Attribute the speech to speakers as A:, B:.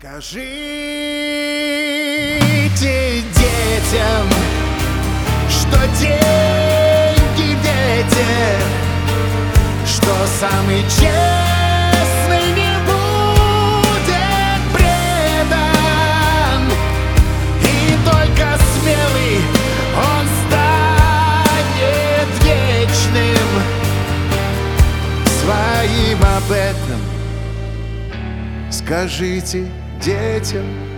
A: Скажите детям, что деньги ветер, что самый честный не будет предан, и только смелый он станет вечным. Своим об этом скажите детям.